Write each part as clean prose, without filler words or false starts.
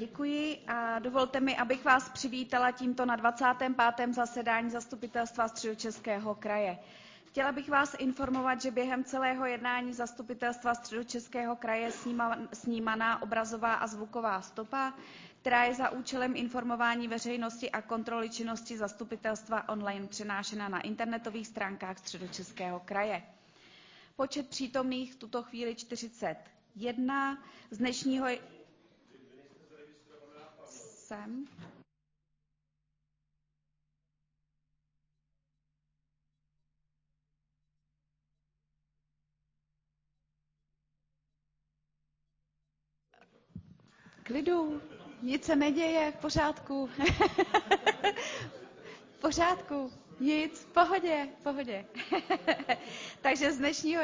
Děkuji a dovolte mi, abych vás přivítala tímto na 25. zasedání Zastupitelstva Středočeského kraje. Chtěla bych vás informovat, že během celého jednání Zastupitelstva Středočeského kraje je snímaná obrazová a zvuková stopa, která je za účelem informování veřejnosti a kontroly činnosti zastupitelstva online přenášena na internetových stránkách Středočeského kraje. Počet přítomných v tuto chvíli 41. Z dnešního klidu, nic se neděje, v pořádku. V pořádku, nic, v pohodě. Takže z dnešního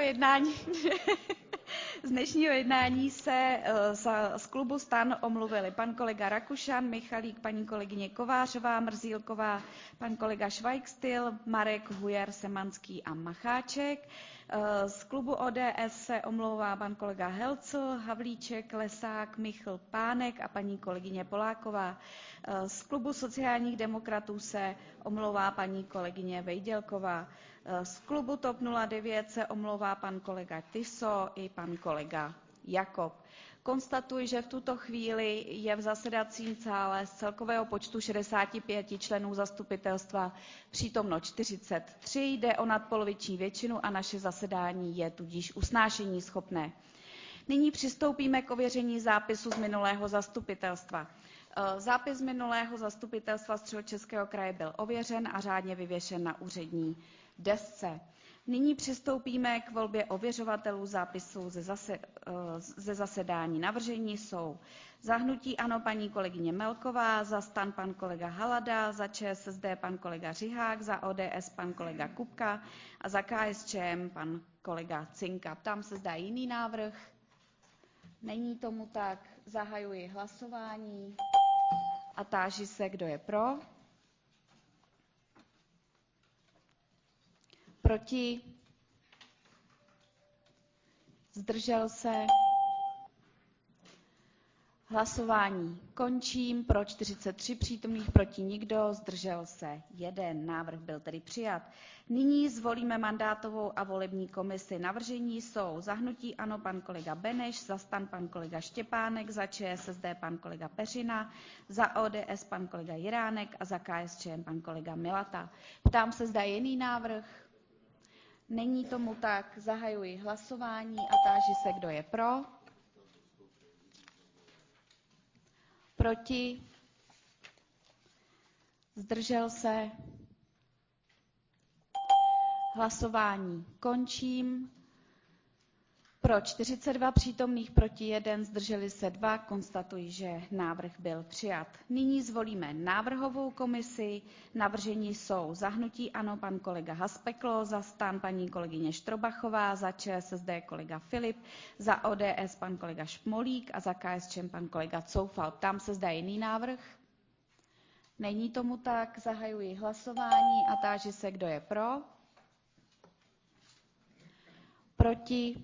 jednání se z klubu STAN omluvili pan kolega Rakušan, Michalík, paní kolegyně Kovářová, Mrzýlková, pan kolega Švajkstyl, Marek, Hujar, Semanský a Macháček. Z klubu ODS se omlouvá pan kolega Helcl, Havlíček, Lesák, Michl, Pánek a paní kolegyně Poláková. Z klubu sociálních demokratů se omlouvá paní kolegyně Vejdělková. Z klubu TOP 09 se omlouvá pan kolega Tiso i pan kolega Jakob. Konstatuji, že v tuto chvíli je v zasedacím sále z celkového počtu 65 členů zastupitelstva přítomno 43, jde o nadpoloviční většinu a naše zasedání je tudíž usnášeníschopné. Nyní přistoupíme k ověření zápisu z minulého zastupitelstva. Zápis z minulého zastupitelstva Středočeského kraje byl ověřen a řádně vyvěšen na úřední desce. Nyní přistoupíme k volbě ověřovatelů zápisů ze zasedání. Navržení jsou za hnutí ANO paní kolegyně Melková, za STAN pan kolega Halada, za ČSSD pan kolega Řihák, za ODS pan kolega Kupka a za KSČM pan kolega Cinka. Ptám se, zda jiný návrh. Není tomu tak, zahajuji hlasování a táži se, kdo je pro. Proti? Zdržel se? Hlasování končím. Pro 43 přítomných, proti nikdo, zdržel se 1. Návrh byl tedy přijat. Nyní zvolíme mandátovou a volební komisi. Navržení jsou za hnutí ANO pan kolega Beneš, za STAN pan kolega Štěpánek, za ČSSD pan kolega Peřina, za ODS pan kolega Jiránek a za KSČM pan kolega Milata. Ptám se, zda je jiný návrh. Není tomu tak, zahajuji hlasování a táži se, kdo je pro. Proti? Zdržel se? Hlasování končím. Pro 42 přítomných, proti 1, zdrželi se 2. Konstatuji, že návrh byl přijat. Nyní zvolíme návrhovou komisi. Navržení jsou za hnutí ANO pan kolega Haspeklo, za STAN paní kolegyně Štrobachová, za ČSSD kolega Filip, za ODS pan kolega Šmolík a za KSČM pan kolega Coufal. Ptám se, zda je jiný návrh. Není tomu tak, zahajuji hlasování a táži se, kdo je pro. Proti?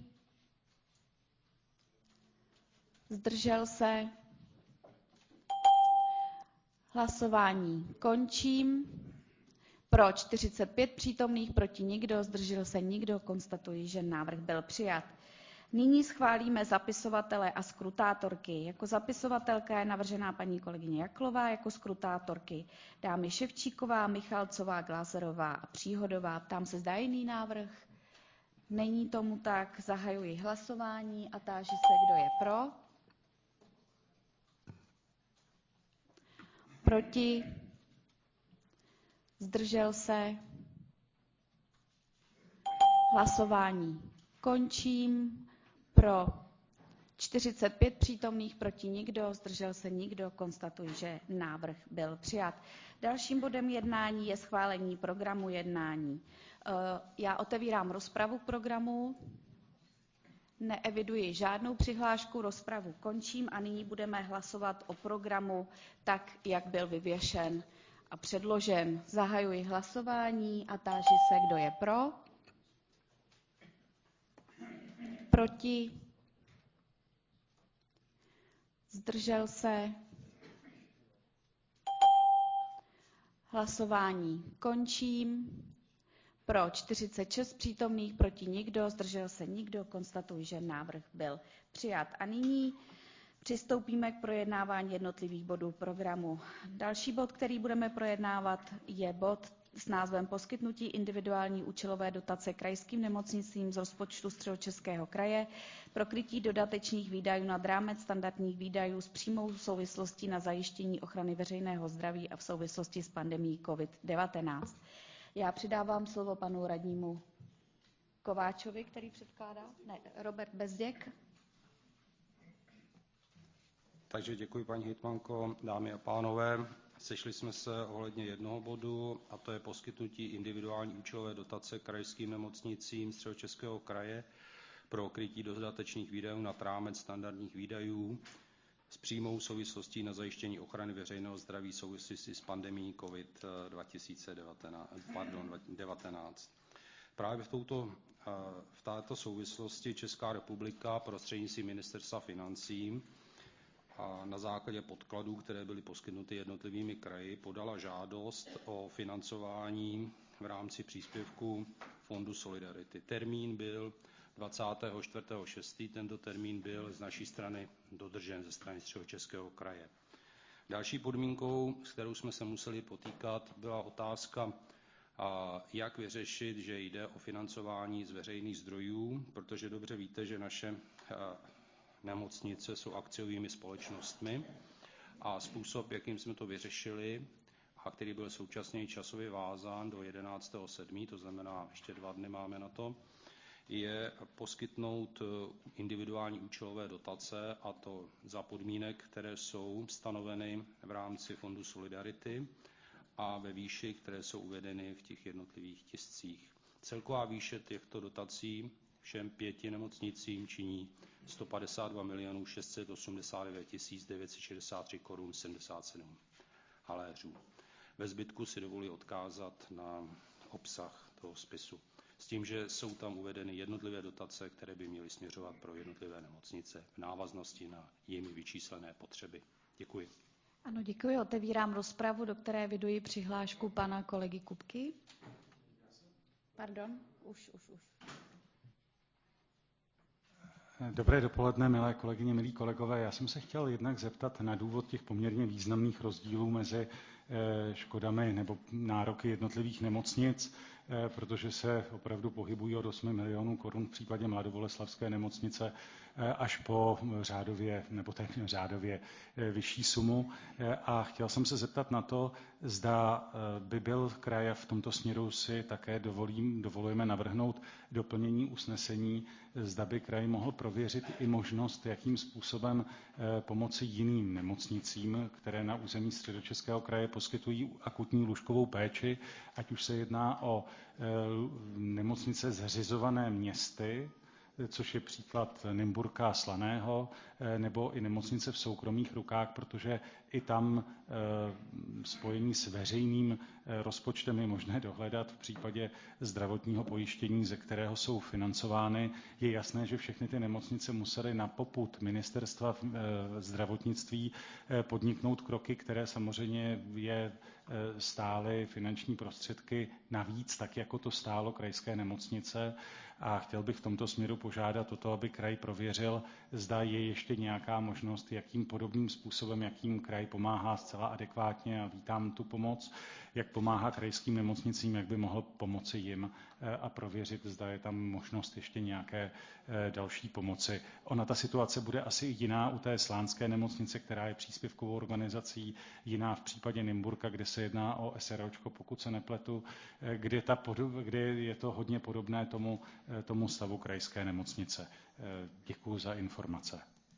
Zdržel se? Hlasování končím. Pro 45 přítomných, proti nikdo, zdržel se nikdo. Konstatuji, že návrh byl přijat. Nyní schválíme zapisovatele a skrutátorky. Jako zapisovatelka je navržená paní kolegyně Jaklová, jako skrutátorky dámy Ševčíková, Michalcová, Glazerová a Příhodová. Ptám se, zda je jiný návrh. Není tomu tak, zahajuji hlasování a táži se, kdo je pro. Proti? Zdržel se? Hlasování končím. Pro 45 přítomných, proti nikdo, zdržel se nikdo. Konstatuji, že návrh byl přijat. Dalším bodem jednání je schválení programu jednání. Já otevírám rozpravu k programu. Neeviduji žádnou přihlášku, rozpravu končím a nyní budeme hlasovat o programu tak, jak byl vyvěšen a předložen. Zahajuji hlasování a táži se, kdo je pro. Proti? Zdržel se? Hlasování končím. Pro 46 přítomných, proti nikdo, zdržel se nikdo. Konstatuji, že návrh byl přijat. A nyní přistoupíme k projednávání jednotlivých bodů programu. Další bod, který budeme projednávat, je bod s názvem Poskytnutí individuální účelové dotace krajským nemocnicím z rozpočtu Středočeského kraje pro krytí dodatečných výdajů nad rámec standardních výdajů s přímou souvislostí na zajištění ochrany veřejného zdraví a v souvislosti s pandemií COVID-19. Já přidávám slovo panu radnímu Kováčovi, který předkládá. Ne, Robert Bezděk. Takže děkuji, paní hejtmanko. Dámy a pánové, sešli jsme se ohledně jednoho bodu, a to je poskytnutí individuální účelové dotace krajským nemocnicím Středočeského kraje pro krytí dodatečných výdajů nad rámec standardních výdajů s přímou souvislostí na zajištění ochrany veřejného zdraví v souvislosti s pandemií COVID-19. Právě v této souvislosti Česká republika prostřednictvím Ministerstva financí a na základě podkladů, které byly poskytnuty jednotlivými kraji, podala žádost o financování v rámci příspěvku Fondu Solidarity. Termín byl 24.6. Tento termín byl z naší strany dodržen ze strany Středočeského kraje. Další podmínkou, s kterou jsme se museli potýkat, byla otázka, jak vyřešit, že jde o financování z veřejných zdrojů, protože dobře víte, že naše nemocnice jsou akciovými společnostmi a způsob, jakým jsme to vyřešili a který byl současně časově vázán do 11.7., to znamená ještě 2 dny máme na to, je poskytnout individuální účelové dotace, a to za podmínek, které jsou stanoveny v rámci Fondu Solidarity a ve výši, které jsou uvedeny v těch jednotlivých tiscích. Celková výše těchto dotací všem 5 nemocnicím činí 152 689 963 korun 77 haléřů. Ve zbytku si dovoluji odkázat na obsah toho spisu. S tím, že jsou tam uvedeny jednotlivé dotace, které by měly směřovat pro jednotlivé nemocnice v návaznosti na jimi vyčíslené potřeby. Děkuji. Ano, děkuji. Otevírám rozpravu, do které eviduji přihlášku pana kolegy Kupky. Pardon, už. Dobré dopoledne, milé kolegyně, milí kolegové. Já jsem se chtěl jednak zeptat na důvod těch poměrně významných rozdílů mezi škodami nebo nároky jednotlivých nemocnic, protože se opravdu pohybují od 8 milionů korun v případě mladoboleslavské nemocnice až po řádově nebo téměř řádově vyšší sumu. A chtěl jsem se zeptat na to, zda by byl kraj, v tomto směru si také dovolujeme navrhnout doplnění usnesení, zda by kraj mohl prověřit i možnost, jakým způsobem pomoci jiným nemocnicím, které na území Středočeského kraje poskytují akutní lůžkovou péči, ať už se jedná o nemocnice zřizované městy, což je příklad Nymburka a Slaného, nebo i nemocnice v soukromých rukách, protože i tam spojení s veřejným rozpočtem je možné dohledat v případě zdravotního pojištění, ze kterého jsou financovány. Je jasné, že všechny ty nemocnice musely na popud Ministerstva zdravotnictví podniknout kroky, které samozřejmě je stály finanční prostředky navíc, tak jako to stálo krajské nemocnice. A chtěl bych v tomto směru požádat o to, aby kraj prověřil, zda je ještě nějaká možnost, jakým podobným způsobem, jakým kraj pomáhá zcela adekvátně, a vítám tu pomoc, jak pomáhá krajským nemocnicím, jak by mohl pomoci jim, a prověřit, zda je tam možnost ještě nějaké další pomoci. Ona ta situace bude asi jiná u té slánské nemocnice, která je příspěvkovou organizací, jiná v případě Nymburka, kde se jedná o SROčko, pokud se nepletu, kde je to hodně podobné tomu stavu krajské nemocnice. Děkuji za informace.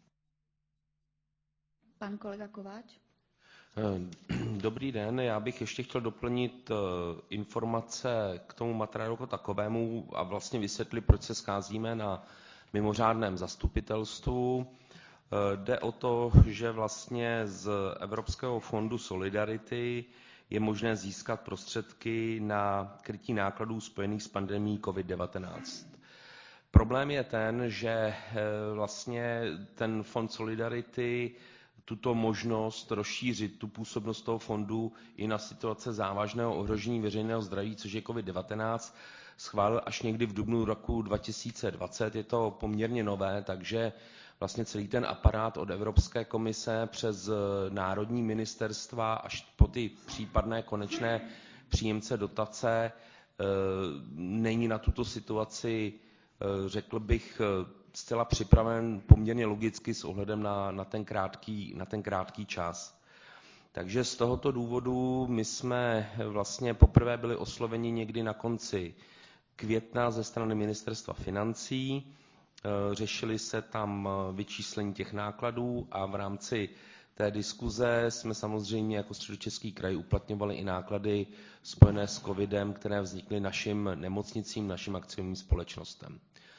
Pan kolega Kováč. Dobrý den, já bych ještě chtěl doplnit informace k tomu materiálu jako takovému a vlastně vysvětlit, proč se scházíme na mimořádném zastupitelstvu. Jde o to, že vlastně z Evropského fondu Solidarity je možné získat prostředky na krytí nákladů spojených s pandemií COVID-19. Problém je ten, že vlastně ten fond Solidarity tuto možnost rozšířit tu působnost toho fondu i na situace závažného ohrožení veřejného zdraví, což je COVID-19, schválil až někdy v dubnu roku 2020. Je to poměrně nové, takže vlastně celý ten aparát od Evropské komise přes národní ministerstva až po ty případné konečné příjemce dotace není na tuto situaci, řekl bych, zcela připraven poměrně logicky s ohledem na ten krátký čas. Takže z tohoto důvodu my jsme vlastně poprvé byli osloveni někdy na konci května ze strany Ministerstva financí. Řešili se tam vyčíslení těch nákladů a v rámci té diskuze jsme samozřejmě jako Středočeský kraj uplatňovali i náklady spojené s covidem, které vznikly našim nemocnicím, našim akciovým společnostem.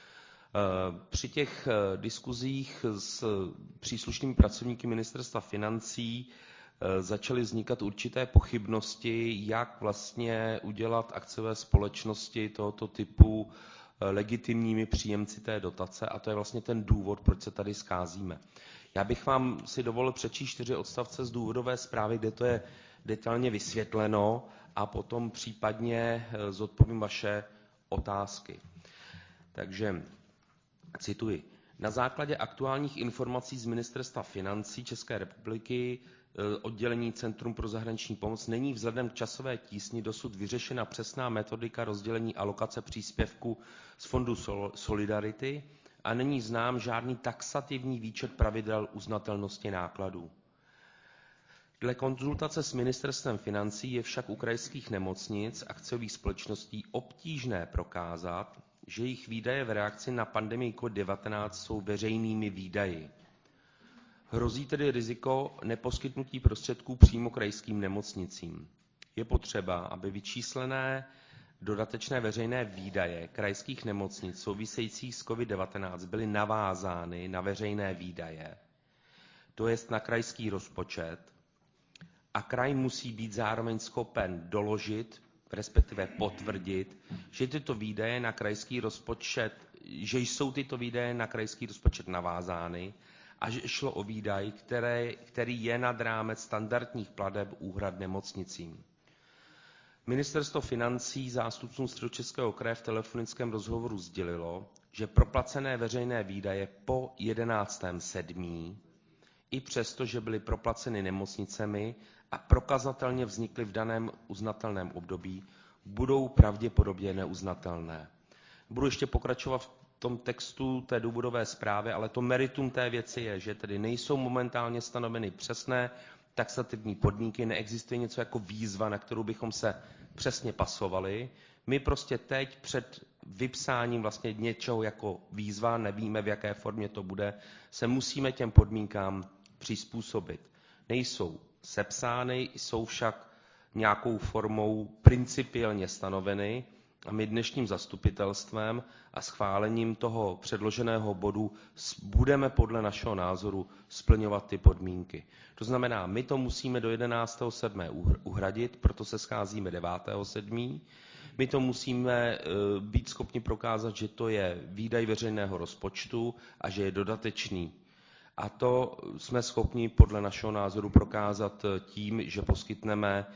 Při těch diskuzích s příslušnými pracovníky Ministerstva financí začaly vznikat určité pochybnosti, jak vlastně udělat akciové společnosti tohoto typu legitimními příjemci té dotace, a to je vlastně ten důvod, proč se tady scházíme. Já bych vám si dovolil přečíst 4 odstavce z důvodové zprávy, kde to je detailně vysvětleno, a potom případně zodpovím vaše otázky. Takže cituji. Na základě aktuálních informací z Ministerstva financí České republiky oddělení Centrum pro zahraniční pomoc není vzhledem k časové tísni dosud vyřešena přesná metodika rozdělení alokace příspěvku z Fondu Solidarity a není znám žádný taxativní výčet pravidel uznatelnosti nákladů. Dle konzultace s Ministerstvem financí je však u krajských nemocnic akciových společností obtížné prokázat, že jejich výdaje v reakci na pandemii COVID-19 jsou veřejnými výdaji. Hrozí tedy riziko neposkytnutí prostředků přímo krajským nemocnicím. Je potřeba, aby vyčíslené dodatečné veřejné výdaje krajských nemocnic souvisejících s COVID-19 byly navázány na veřejné výdaje, to jest na krajský rozpočet, a kraj musí být zároveň schopen doložit, respektive potvrdit, že tyto výdaje na krajský rozpočet, že jsou tyto výdaje na krajský rozpočet navázány a že šlo o výdaj, který je nad rámec standardních plateb úhrad nemocnicím. Ministerstvo financí zástupcům Středočeského kraje v telefonickém rozhovoru sdělilo, že proplacené veřejné výdaje po 11.7. i přesto, že byly proplaceny nemocnicemi a prokazatelně vznikly v daném uznatelném období, budou pravděpodobně neuznatelné. Budu ještě pokračovat v tom textu té důvodové zprávy, ale to meritum té věci je, že tedy nejsou momentálně stanoveny přesné taxativní podmínky, neexistuje něco jako výzva, na kterou bychom se přesně pasovali. My prostě teď před vypsáním vlastně něčeho jako výzva, nevíme, v jaké formě to bude, se musíme těm podmínkám přizpůsobit. Nejsou sepsány, jsou však nějakou formou principiálně stanoveny a my dnešním zastupitelstvem a schválením toho předloženého bodu budeme podle našeho názoru splňovat ty podmínky. To znamená, my to musíme do 11.7. uhradit, proto se scházíme 9.7. My to musíme být schopni prokázat, že to je výdaj veřejného rozpočtu a že je dodatečný. A to jsme schopni podle našeho názoru prokázat tím, že poskytneme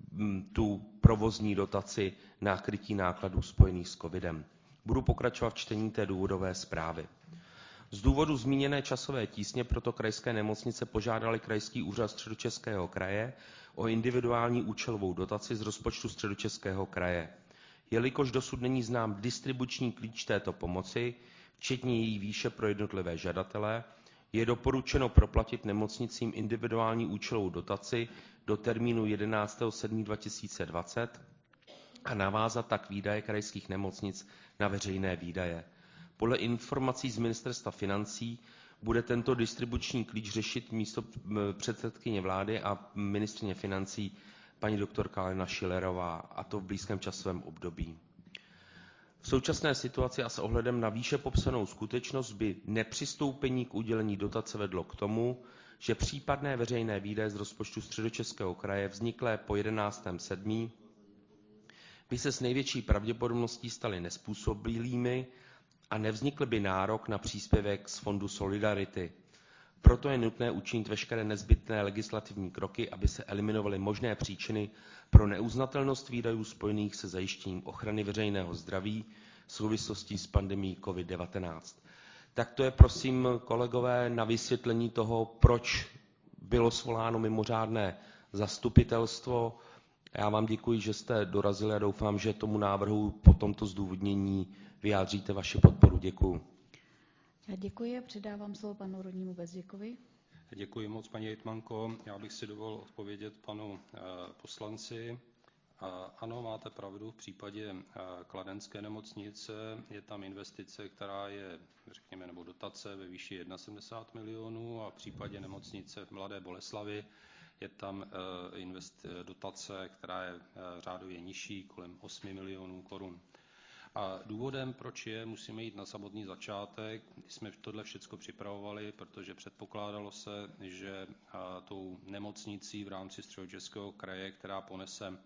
tu provozní dotaci na krytí nákladů spojených s covidem. Budu pokračovat v čtení té důvodové zprávy. Z důvodu zmíněné časové tísně proto krajské nemocnice požádali Krajský úřad Středočeského kraje o individuální účelovou dotaci z rozpočtu Středočeského kraje. Jelikož dosud není znám distribuční klíč této pomoci, včetně její výše pro jednotlivé žadatele, je doporučeno proplatit nemocnicím individuální účelovou dotaci do termínu 11.7.2020 a navázat tak výdaje krajských nemocnic na veřejné výdaje. Podle informací z Ministerstva financí bude tento distribuční klíč řešit místo předsedkyně vlády a ministryně financí paní doktorka Alena Schillerová, a to v blízkém časovém období. V současné situaci a s ohledem na výše popsanou skutečnost by nepřistoupení k udělení dotace vedlo k tomu, že případné veřejné výdaje z rozpočtu Středočeského kraje vzniklé po 11.7. by se s největší pravděpodobností staly nezpůsobilými a nevznikl by nárok na příspěvek z Fondu Solidarity. Proto je nutné učinit veškeré nezbytné legislativní kroky, aby se eliminovaly možné příčiny pro neuznatelnost výdajů spojených se zajištěním ochrany veřejného zdraví v souvislosti s pandemií COVID-19. Tak to je, prosím, kolegové, na vysvětlení toho, proč bylo svoláno mimořádné zastupitelstvo. Já vám děkuji, že jste dorazili a doufám, že tomu návrhu po tomto zdůvodnění vyjádříte vaši podporu. Děkuji. Já děkuji a předávám slovo panu radnímu Bezděkovi. Děkuji moc, paní hejtmanko. Já bych si dovolil odpovědět panu poslanci. Ano, máte pravdu, v případě kladenské nemocnice je tam investice, která je, řekněme, nebo dotace ve výši 71 milionů a v případě nemocnice v Mladé Boleslavi je tam dotace, která je řádově nižší, kolem 8 milionů korun. A důvodem, proč musíme jít na samotný začátek, jsme tohle všechno připravovali, protože předpokládalo se, že tou nemocnicí v rámci Středočeského kraje, která ponese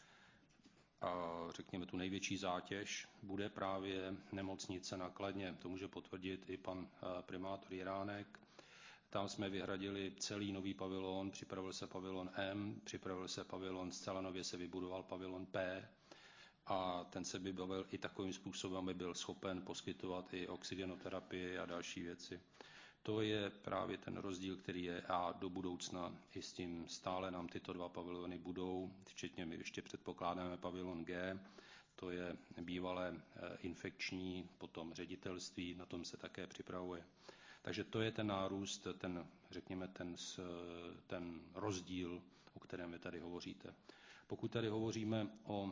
řekněme tu největší zátěž, bude právě nemocnice na Kladně. To může potvrdit i pan primátor Jiránek. Tam jsme vyhradili celý nový pavilon, připravil se pavilon M, připravil se pavilon, zcela nově se vybudoval pavilon P a ten se vybavil i takovým způsobem, aby byl schopen poskytovat i oxygenoterapii a další věci. To je právě ten rozdíl, který je a do budoucna i s tím stále nám tyto dva pavilony budou, včetně my ještě předpokládáme pavilon G, to je bývalé infekční, potom ředitelství, na tom se také připravuje. Takže to je ten nárůst, řekněme ten rozdíl, o kterém vy tady hovoříte. Pokud tady hovoříme o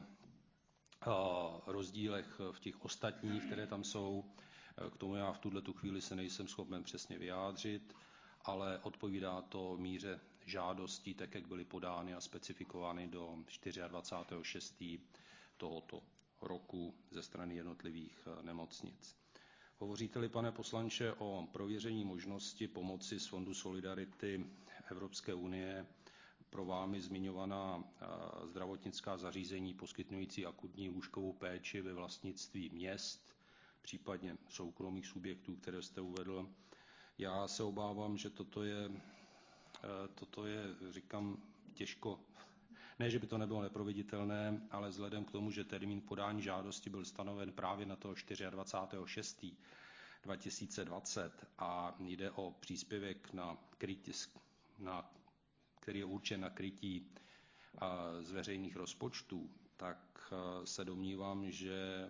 rozdílech v těch ostatních, které tam jsou, k tomu já v tuto chvíli se nejsem schopen přesně vyjádřit, ale odpovídá to míře žádostí, tak jak byly podány a specifikovány do 24.6. tohoto roku ze strany jednotlivých nemocnic. Hovoříte-li, pane poslanče, o prověření možnosti pomoci z Fondu Solidarity Evropské unie pro vámi zmiňovaná zdravotnická zařízení poskytující akutní lůžkovou péči ve vlastnictví měst, případně soukromých subjektů, které jste uvedl. Já se obávám, že toto je, říkám, těžko, ne, že by to nebylo neproveditelné, ale vzhledem k tomu, že termín podání žádosti byl stanoven právě na toho 24.6.2020 a jde o příspěvek který je určen na krytí z veřejných rozpočtů, tak se domnívám, že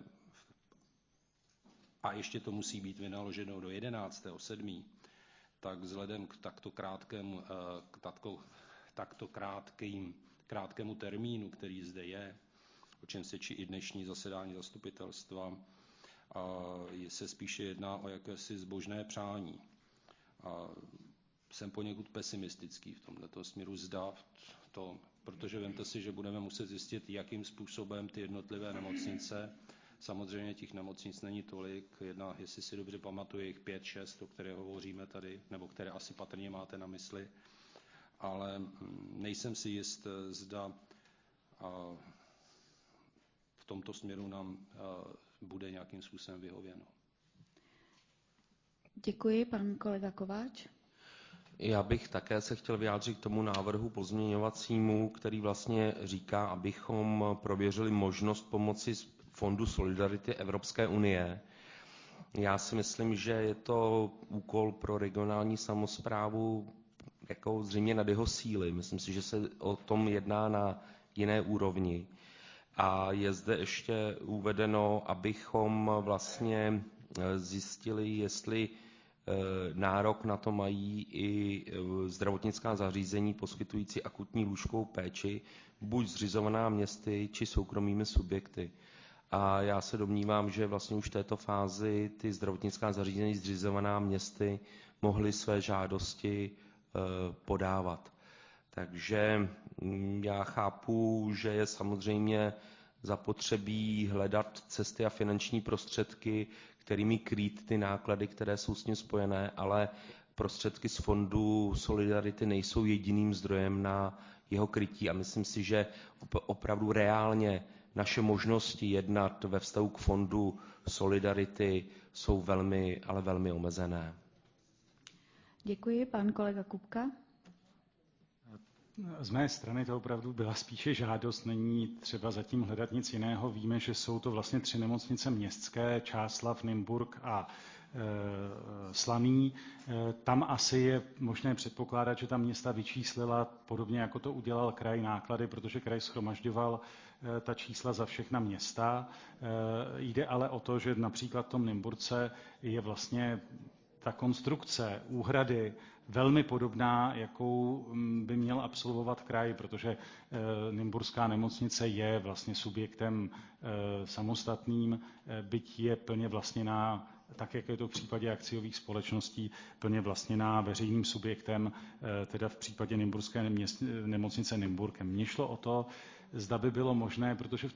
a ještě to musí být vynaloženo do 11.7., tak vzhledem k takto krátkému termínu, který zde je, o čem svědčí i dnešní zasedání zastupitelstva, se spíše jedná o jakési zbožné přání. Jsem poněkud pesimistický v tomto směru protože vemte si, že budeme muset zjistit, jakým způsobem ty jednotlivé nemocnice, samozřejmě těch nemocnic není tolik, jestli si dobře pamatuju, jich 5-6, o které hovoříme tady, nebo které asi patrně máte na mysli, ale nejsem si jist, zda v tomto směru nám bude nějakým způsobem vyhověno. Děkuji, pan kolega Kováč. Já bych také se chtěl vyjádřit k tomu návrhu pozměňovacímu, který vlastně říká, abychom prověřili možnost pomoci z Fondu Solidarity Evropské unie. Já si myslím, že je to úkol pro regionální samosprávu jako zřejmě nad jeho síly. Myslím si, že se o tom jedná na jiné úrovni. A je zde ještě uvedeno, abychom vlastně zjistili, jestli nárok na to mají i zdravotnická zařízení poskytující akutní lůžkovou péči, buď zřizovaná městy, či soukromými subjekty. A já se domnívám, že vlastně už v této fázi ty zdravotnická zařízení zřizovaná městy mohly své žádosti podávat. Takže já chápu, že je samozřejmě zapotřebí hledat cesty a finanční prostředky, kterými krýt ty náklady, které jsou s tím spojené, ale prostředky z Fondu Solidarity nejsou jediným zdrojem na jeho krytí a myslím si, že opravdu reálně naše možnosti jednat ve vztahu k Fondu Solidarity jsou velmi, ale velmi omezené. Děkuji. Pan kolega Kupka. Z mé strany to opravdu byla spíše žádost, není třeba zatím hledat nic jiného. Víme, že jsou to vlastně 3 nemocnice městské, Čáslav, Nymburk a Slaný. Tam asi je možné předpokládat, že ta města vyčíslila podobně, jako to udělal kraj, náklady, protože kraj shromažďoval ta čísla za všechna města. Jde ale o to, že například v tom Nymburce je vlastně ta konstrukce úhrady velmi podobná, jakou by měl absolvovat kraj, protože Nymburská nemocnice je vlastně subjektem samostatným, byť je plně vlastněná, tak jak je to v případě akciových společností, plně vlastněná veřejným subjektem, teda v případě Nymburské nemocnice Nymburkem. Mně šlo o to, zda by bylo možné, protože v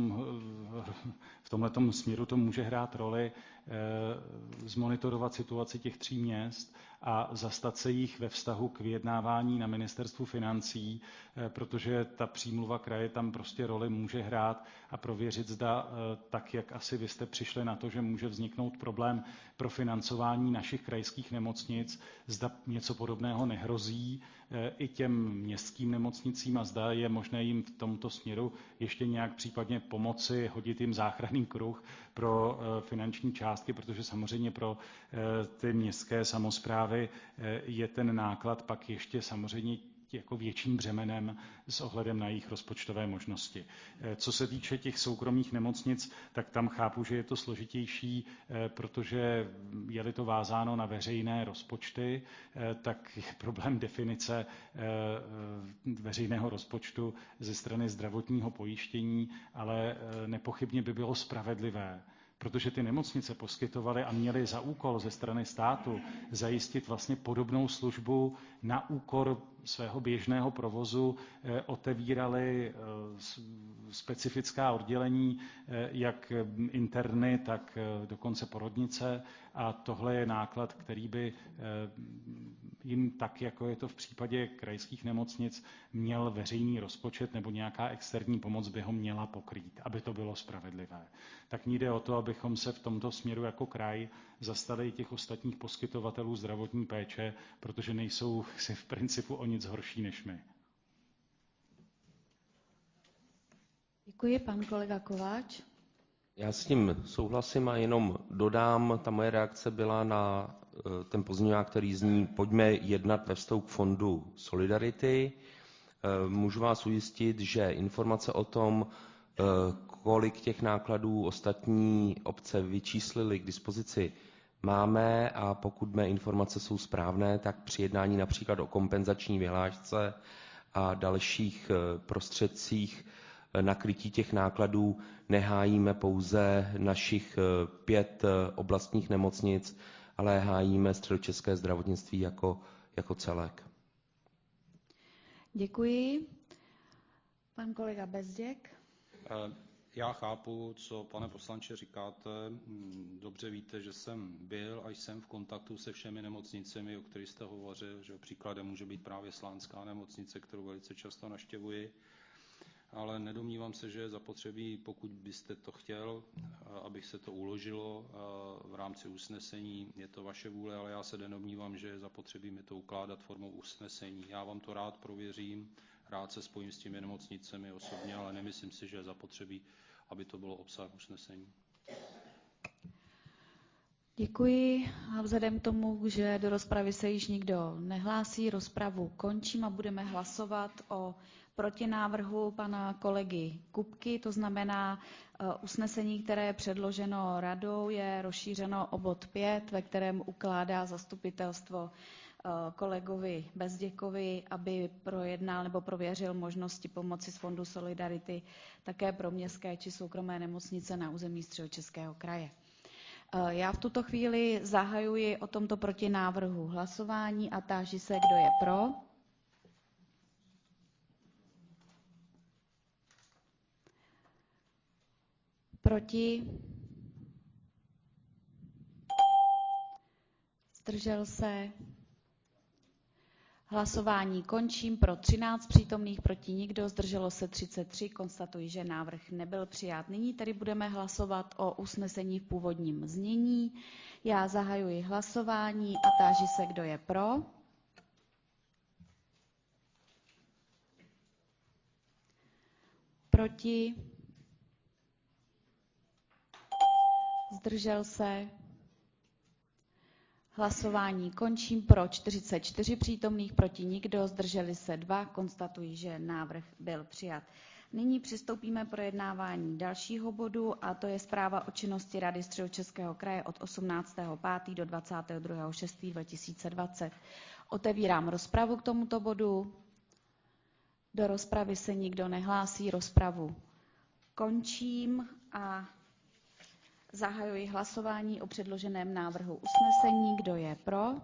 tomhletom směru to může hrát roli, zmonitorovat situaci těch 3 měst a zastat se jich ve vztahu k vyjednávání na ministerstvu financí, protože ta přímluva kraje tam prostě roli může hrát a prověřit, zda tak, jak asi vy jste přišli na to, že může vzniknout problém pro financování našich krajských nemocnic, zda něco podobného nehrozí i těm městským nemocnicím a zda je možné jim v tomto směru ještě nějak případně pomoci, hodit jim záchranný kruh pro finanční částky, protože samozřejmě pro ty městské samosprávy je ten náklad pak ještě samozřejmě jako větším břemenem s ohledem na jejich rozpočtové možnosti. Co se týče těch soukromých nemocnic, tak tam chápu, že je to složitější, protože je-li to vázáno na veřejné rozpočty, tak je problém definice veřejného rozpočtu ze strany zdravotního pojištění, ale nepochybně by bylo spravedlivé, protože ty nemocnice poskytovaly a měly za úkol ze strany státu zajistit vlastně podobnou službu na úkor svého běžného provozu, otevíraly specifická oddělení, jak interny, tak dokonce porodnice a tohle je náklad, který by jim tak, jako je to v případě krajských nemocnic, měl veřejný rozpočet nebo nějaká externí pomoc by ho měla pokrýt, aby to bylo spravedlivé. Tak mně jde o to, abychom se v tomto směru jako kraj zastali i těch ostatních poskytovatelů zdravotní péče, protože nejsou si v principu o nic horší než my. Děkuji. Pan kolega Kováč. Já s tím souhlasím a jenom dodám, ta moje reakce byla na ten pozměňovák, který zní, pojďme jednat ve vztahu k fondu Solidarity. Můžu vás ujistit, že informace o tom, kolik těch nákladů ostatní obce vyčíslily k dispozici, máme a pokud mé informace jsou správné, tak při jednání například o kompenzační vyhlášce a dalších prostředcích na krytí těch nákladů nehájíme pouze našich 5 oblastních nemocnic, ale hájíme středočeské zdravotnictví jako celek. Děkuji. Pan kolega Bezděk. Já chápu, co, pane poslanče, říkáte. Dobře víte, že jsem byl a jsem v kontaktu se všemi nemocnicemi, o kterých jste hovořil, že příkladem může být právě Slánská nemocnice, kterou velice často navštěvuji. Ale nedomnívám se, že je zapotřebí, pokud byste to chtěl, abych se to uložilo v rámci usnesení. Je to vaše vůle, ale já se nedomnívám, že je zapotřebí mi to ukládat formou usnesení. Já vám to rád prověřím, rád se spojím s těmi nemocnicemi osobně, ale nemyslím si, že je zapotřebí, aby to bylo obsah usnesení. Děkuji. A vzhledem k tomu, že do rozpravy se již nikdo nehlásí, rozpravu končím a budeme hlasovat o protinávrhu pana kolegy Kupky, to znamená usnesení, které je předloženo radou, je rozšířeno o bod 5, ve kterém ukládá zastupitelstvo kolegovi Bezděkovi, aby projednal nebo prověřil možnosti pomoci z Fondu Solidarity také pro městské či soukromé nemocnice na území Středočeského kraje. Já v tuto chvíli zahajuji o tomto protinávrhu hlasování a táži se, kdo je pro. Proti? Zdržel se? Hlasování končím. Pro 13 přítomných, proti nikdo, zdrželo se 33. Konstatuji, že návrh nebyl přijat. Nyní tedy budeme hlasovat o usnesení v původním znění. Já zahajuji hlasování a táži se, kdo je pro. Proti? Zdržel se? Hlasování končím. Pro 44 přítomných, proti nikdo, zdrželi se 2. Konstatuji, že návrh byl přijat. Nyní přistoupíme projednávání dalšího bodu, a to je zpráva o činnosti Rady Středočeského kraje od 18.5. do 22.6.2020. Otevírám rozpravu k tomuto bodu. Do rozpravy se nikdo nehlásí, rozpravu končím a zahajuji hlasování o předloženém návrhu usnesení. Kdo je pro?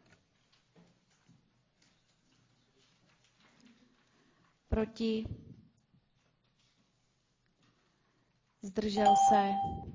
Proti? Zdržel se?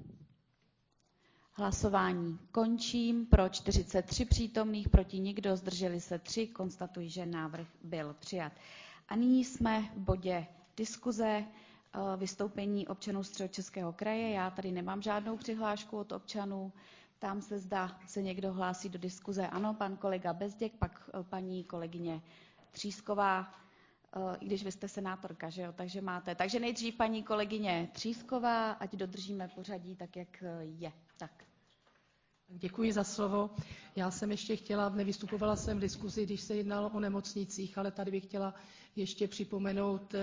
Hlasování končím. Pro 43 přítomných, proti nikdo, zdrželi se 3. Konstatuji, že návrh byl přijat. A nyní jsme v bodě diskuze, vystoupení občanů Středočeského kraje. Já tady nemám žádnou přihlášku od občanů. Ptám se, zda se někdo hlásí do diskuze. Ano, pan kolega Bezděk, pak paní kolegyně Třísková, i když vy jste senátorka, že jo, takže máte. Takže nejdřív paní kolegyně Třísková, ať dodržíme pořadí tak, jak je. Tak. Děkuji za slovo. Já jsem ještě chtěla, nevystupovala jsem v diskuzi, když se jednalo o nemocnicích, ale tady bych chtěla ještě připomenout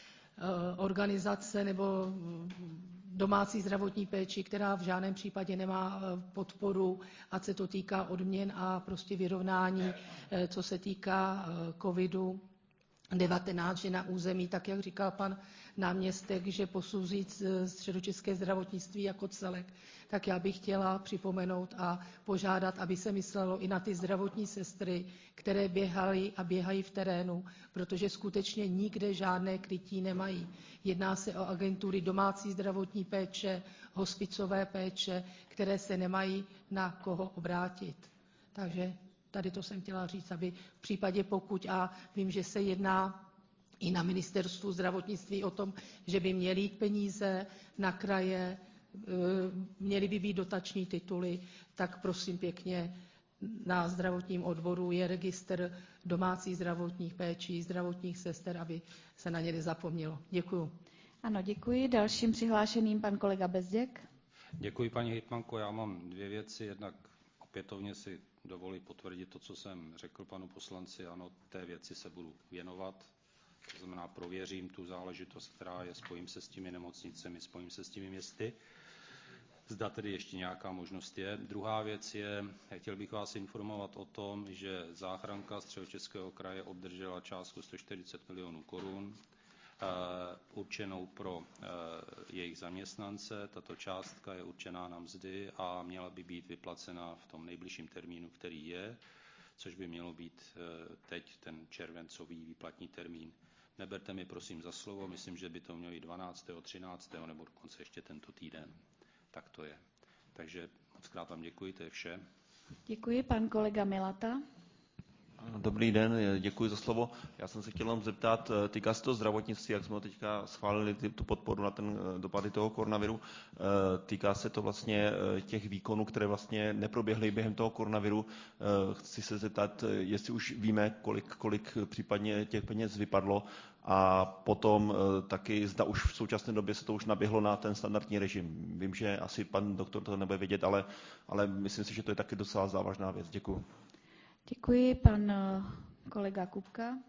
organizace nebo domácí zdravotní péči, která v žádném případě nemá podporu, ať se to týká odměn a prostě vyrovnání, co se týká COVID-19, že na území, tak jak říkal pan náměstek, že posuzují středočeské zdravotnictví jako celek, tak já bych chtěla připomenout a požádat, aby se myslelo i na ty zdravotní sestry, které běhaly a běhají v terénu, protože skutečně nikde žádné krytí nemají. Jedná se o agentury domácí zdravotní péče, hospicové péče, které se nemají na koho obrátit. Takže tady to jsem chtěla říct, aby v případě pokud, a vím, že se jedná i na ministerstvu zdravotnictví o tom, že by měly jít peníze na kraje, měly by být dotační tituly, tak prosím pěkně, na zdravotním odboru je registr domácích zdravotních péčí, zdravotních sester, aby se na ně nezapomnělo. Děkuju. Ano, děkuji. Dalším přihlášeným pan kolega Bezděk. Děkuji, paní hejtmanko. Já mám 2 věci. Jednak opětovně si dovolím potvrdit to, co jsem řekl panu poslanci. Ano, té věci se budu věnovat. To znamená, prověřím tu záležitost, která je, spojím se s těmi nemocnicemi, spojím se s těmi městy. Zda tedy ještě nějaká možnost je. Druhá věc je, chtěl bych vás informovat o tom, že záchranka Středočeského kraje obdržela částku 140 milionů korun, určenou pro jejich zaměstnance. Tato částka je určená na mzdy a měla by být vyplacena v tom nejbližším termínu, který je, což by mělo být teď ten červencový výplatní termín. Neberte mi prosím za slovo, myslím, že by to mělo být 12., 13. nebo dokonce ještě tento týden. Tak to je. Takže moc krát vám děkuji, to je vše. Děkuji, pan kolega Milata. Dobrý den, děkuji za slovo. Já jsem se chtěl jenom zeptat, týká se toho zdravotnictví, jak jsme teďka schválili tu podporu na ten dopady toho koronaviru. Týká se to vlastně těch výkonů, které vlastně neproběhly během toho koronaviru. Chci se zeptat, jestli už víme, kolik případně těch peněz vypadlo, a potom taky zda už v současné době se to už naběhlo na ten standardní režim. Vím, že asi pan doktor to nebude vědět, ale myslím si, že to je taky docela závažná věc. Děkuji. Děkuji, pan kolega Kupka.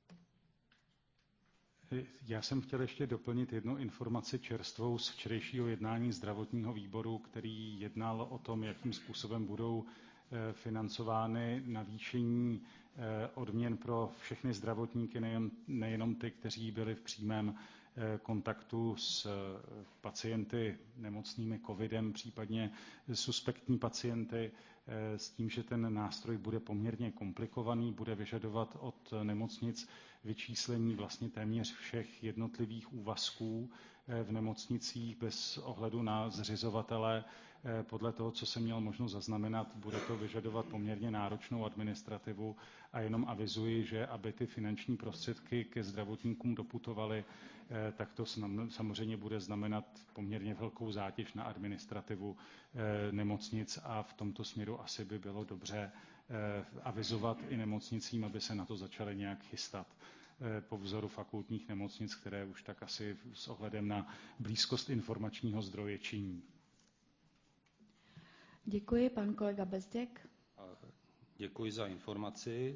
Já jsem chtěl ještě doplnit jednu informaci čerstvou z včerejšího jednání zdravotního výboru, který jednal o tom, jakým způsobem budou financovány navýšení odměn pro všechny zdravotníky, nejenom ty, kteří byli v přímém kontaktu s pacienty nemocnými covidem, případně suspektní pacienty, s tím, že ten nástroj bude poměrně komplikovaný, bude vyžadovat od nemocnic vyčíslení vlastně téměř všech jednotlivých úvazků v nemocnicích bez ohledu na zřizovatele, podle toho, co jsem měl možnost zaznamenat, bude to vyžadovat poměrně náročnou administrativu a jenom avizuji, že aby ty finanční prostředky ke zdravotníkům doputovaly, tak to samozřejmě bude znamenat poměrně velkou zátěž na administrativu nemocnic a v tomto směru asi by bylo dobře avizovat i nemocnicím, aby se na to začaly nějak chystat po vzoru fakultních nemocnic, které už tak asi s ohledem na blízkost informačního zdroje činí. Děkuji, pan kolega Bezděk. Děkuji za informaci.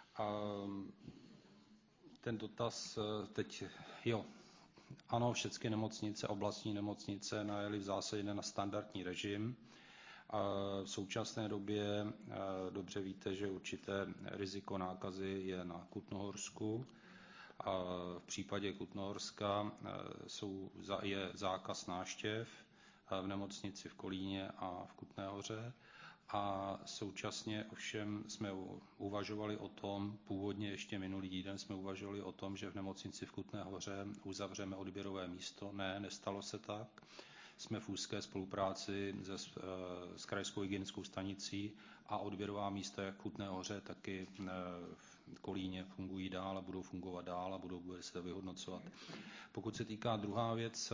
Ten dotaz teď, ano, všechny nemocnice, oblastní nemocnice najeli v zásadě na standardní režim. V současné době dobře víte, že určité riziko nákazy je na Kutnohorsku. V případě Kutnohorska je zákaz návštěv v nemocnici v Kolíně a v Kutné Hoře. A současně ovšem jsme uvažovali o tom, původně ještě minulý týden jsme uvažovali o tom, že v nemocnici v Kutné Hoře uzavřeme odběrové místo. Ne, nestalo se tak. Jsme v úzké spolupráci s krajskou hygienickou stanicí a odběrová místa jak v Kutné Hoře, tak i v Kolíně fungují dál a budou fungovat dál a bude se to vyhodnocovat. Pokud se týká druhá věc,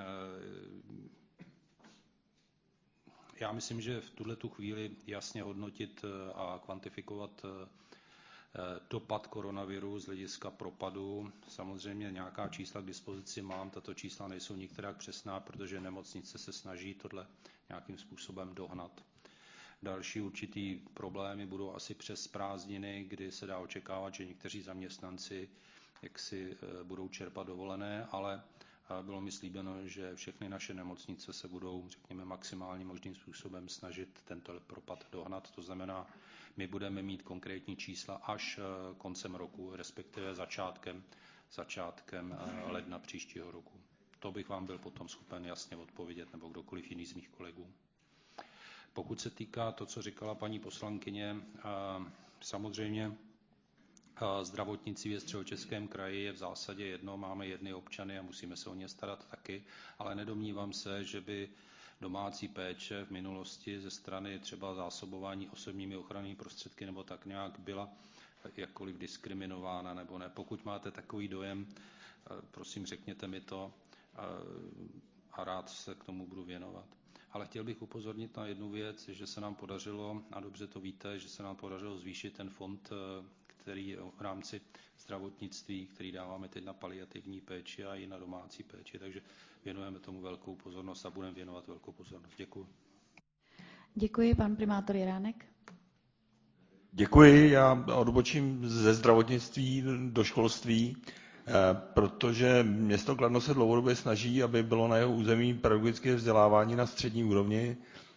já myslím, že v tuhletu chvíli jasně hodnotit a kvantifikovat dopad koronaviru z hlediska propadu. Samozřejmě nějaká čísla k dispozici mám, tato čísla nejsou nikterak přesná, protože nemocnice se snaží tohle nějakým způsobem dohnat. Další určitý problémy budou asi přes prázdniny, kdy se dá očekávat, že někteří zaměstnanci jaksi budou čerpat dovolené, ale bylo mi slíbeno, že všechny naše nemocnice se budou, řekněme, maximálně možným způsobem snažit tento propad dohnat. To znamená, my budeme mít konkrétní čísla až koncem roku, respektive začátkem ledna příštího roku. To bych vám byl potom schopen jasně odpovědět, nebo kdokoliv jiný z mých kolegů. Pokud se týká to, co říkala paní poslankyně, samozřejmě zdravotnictví ve Středočeském kraji je v zásadě jedno, máme jedny občany a musíme se o ně starat taky, ale nedomnívám se, že by domácí péče v minulosti ze strany třeba zásobování osobními ochrannými prostředky nebo tak nějak byla jakkoliv diskriminována nebo ne. Pokud máte takový dojem, prosím řekněte mi to a rád se k tomu budu věnovat. Ale chtěl bych upozornit na jednu věc, že se nám podařilo, a dobře to víte, že se nám podařilo zvýšit ten fond, který v rámci zdravotnictví, který dáváme teď na paliativní péči a i na domácí péči, takže věnujeme tomu velkou pozornost a budeme věnovat velkou pozornost. Děkuji. Děkuji, pan primátor Jiránek. Děkuji, já odbočím ze zdravotnictví do školství, protože město Kladno se dlouhodobě snaží, aby bylo na jeho území pedagogické vzdělávání na střední úrovni.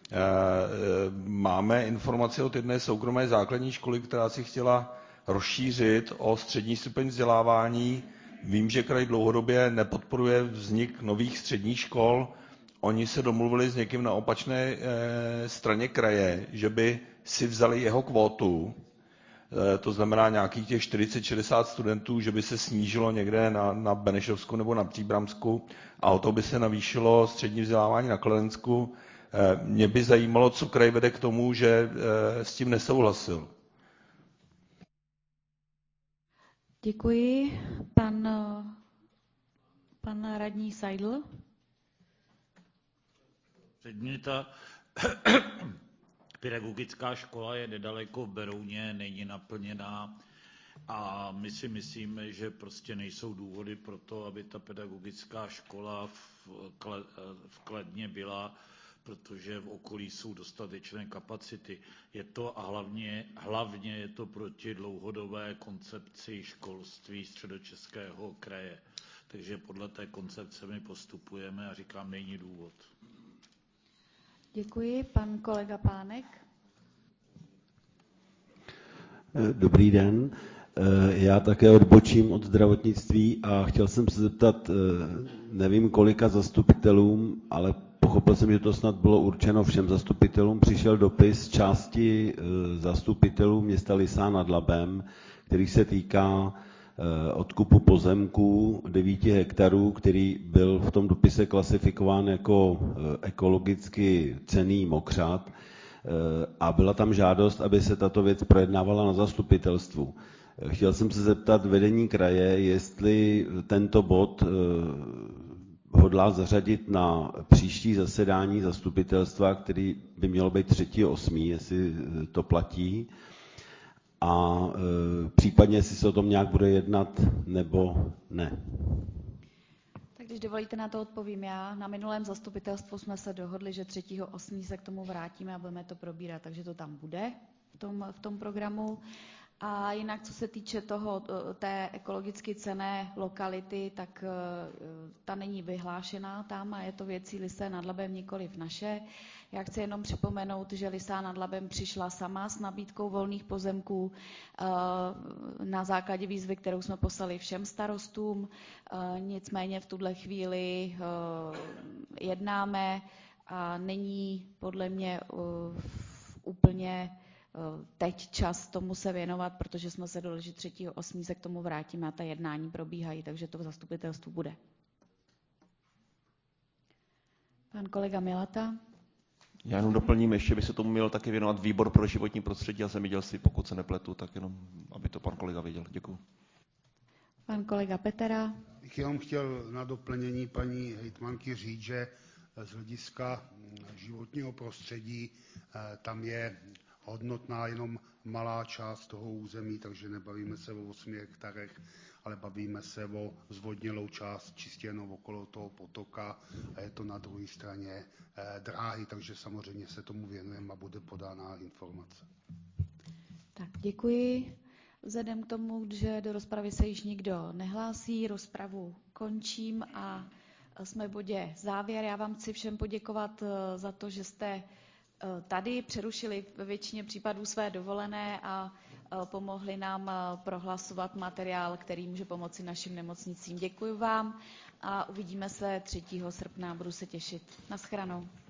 Máme informaci od jedné soukromé základní školy, která si chtěla rozšířit o střední stupeň vzdělávání. Vím, že kraj dlouhodobě nepodporuje vznik nových středních škol. Oni se domluvili s někým na opačné straně kraje, že by si vzali jeho kvótu, to znamená nějakých těch 40-60 studentů, že by se snížilo někde na Benešovsku nebo na Příbramsku a o to by se navýšilo střední vzdělávání na Kladensku. Mě by zajímalo, co kraj vede k tomu, že s tím nesouhlasil. Děkuji. Pan radní Seidl. Předměta pedagogická škola je nedaleko v Berouně, není naplněná a my si myslíme, že prostě nejsou důvody pro to, aby ta pedagogická škola v Kladně byla, protože v okolí jsou dostatečné kapacity. Je to a hlavně je to proti dlouhodobé koncepci školství Středočeského kraje. Takže podle té koncepce my postupujeme a říkám, není důvod. Děkuji. Pan kolega Pánek. Dobrý den. Já také odbočím od zdravotnictví a chtěl jsem se zeptat, nevím kolika zastupitelům, ale pochopil jsem, že to snad bylo určeno všem zastupitelům. Přišel dopis části zastupitelů města Lysá nad Labem, který se týká odkupu pozemků 9 hektarů, který byl v tom dopise klasifikován jako ekologicky cenný mokřad, a byla tam žádost, aby se tato věc projednávala na zastupitelstvu. Chtěl jsem se zeptat vedení kraje, jestli tento bod hodlá zařadit na příští zasedání zastupitelstva, který by mělo být 3.8., jestli to platí, a případně jestli se o tom nějak bude jednat, nebo ne. Tak když dovolíte, na to odpovím já. Na minulém zastupitelstvu jsme se dohodli, že 3.8. se k tomu vrátíme a budeme to probírat, takže to tam bude v tom programu. A jinak, co se týče té ekologicky cenné lokality, tak ta není vyhlášená tam a je to věcí Lysé nad Labem, nikoliv naše. Já chci jenom připomenout, že Lysá nad Labem přišla sama s nabídkou volných pozemků na základě výzvy, kterou jsme poslali všem starostům. Nicméně v tuhle chvíli jednáme a není podle mě úplně teď čas tomu se věnovat, protože jsme se dohodli, že 3.8. se k tomu vrátíme a ta jednání probíhají, takže to v zastupitelstvu bude. Pan kolega Milata. Já jenom doplním, ještě by se tomu měl taky věnovat výbor pro životní prostředí a zemědělství, pokud se nepletu, tak jenom, aby to pan kolega věděl. Děkuji. Pan kolega Petera. Bych jenom chtěl na doplnění paní hejtmanky říct, že z hlediska životního prostředí tam je hodnotná jenom malá část toho území, takže nebavíme se o 8 hektarech, ale bavíme se o zvodnělou část čistě jenom okolo toho potoka a je to na druhé straně dráhy, takže samozřejmě se tomu věnujeme a bude podána informace. Tak děkuji. Vzhledem k tomu, že do rozpravy se již nikdo nehlásí, rozpravu končím a jsme v bodě závěr. Já vám chci všem poděkovat za to, že jste tady přerušili ve většině případů své dovolené a pomohli nám prohlasovat materiál, který může pomoci našim nemocnicím. Děkuji vám a uvidíme se 3. srpna. Budu se těšit. Naschranou.